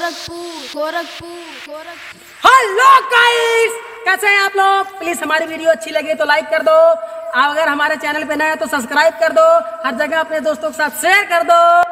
Hello guys, कैसे हैं आप लोग। प्लीज हमारी वीडियो अच्छी लगे तो लाइक कर दो, अगर हमारे चैनल पे नए हैं तो सब्सक्राइब कर दो, हर जगह अपने दोस्तों के साथ शेयर कर दो।